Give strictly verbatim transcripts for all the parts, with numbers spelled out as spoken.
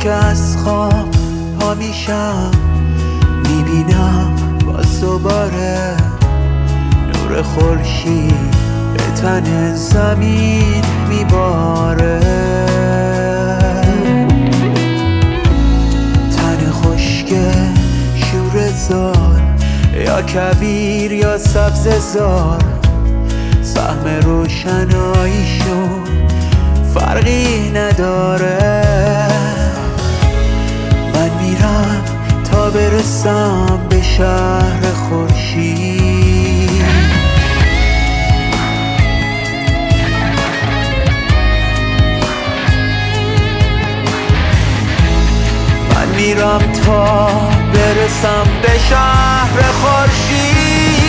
که از خواب پا میشم میبینم باز دوباره نور خورشید به تن زمین میباره. تن خشک شوره زار یا کویر یا سبز زار، سهم روشناییشون فرقی نداره. من میرم تا برسم به شهر خورشید. من میرم تا برسم به شهر خورشید.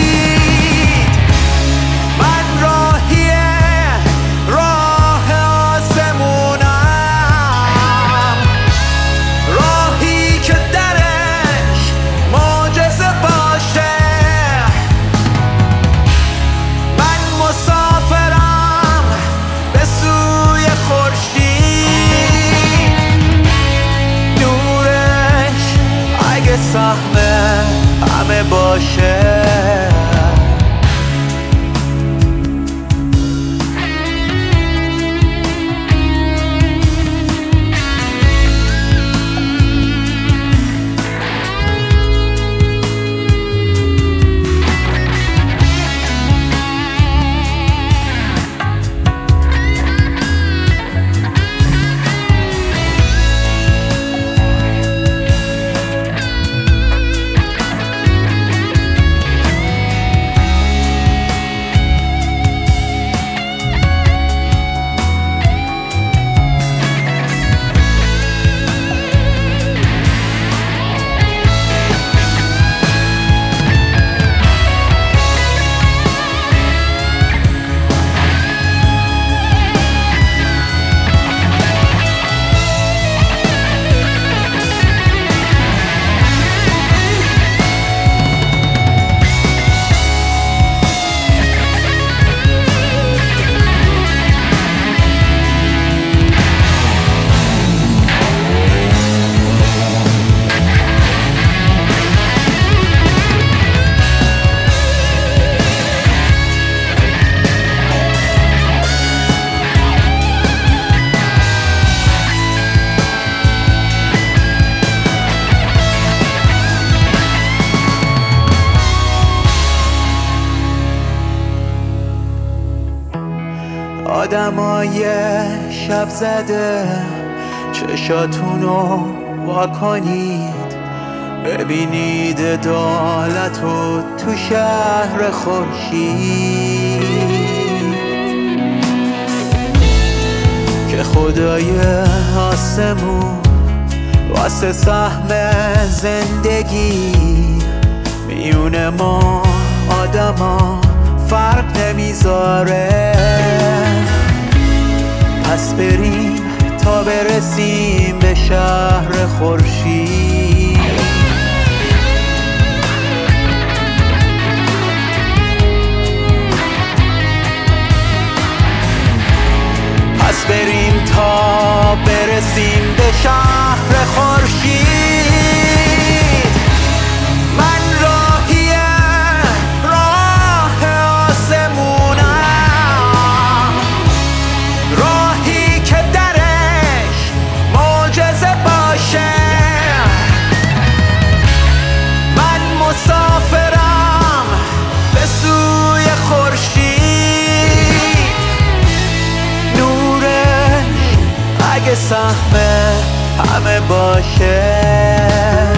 سهم همه باشه. آدمای شب زده چشاتونو وا کنید، ببینید عدالتو تو شهر خورشید. که خدای آسمون واسه سهم زندگی میونه ما آدما فرق نمیذاره. پس بریم تا برسیم به شهر خورشید. پس بریم تا برسیم به شهر خورشید. سهم همه باشه.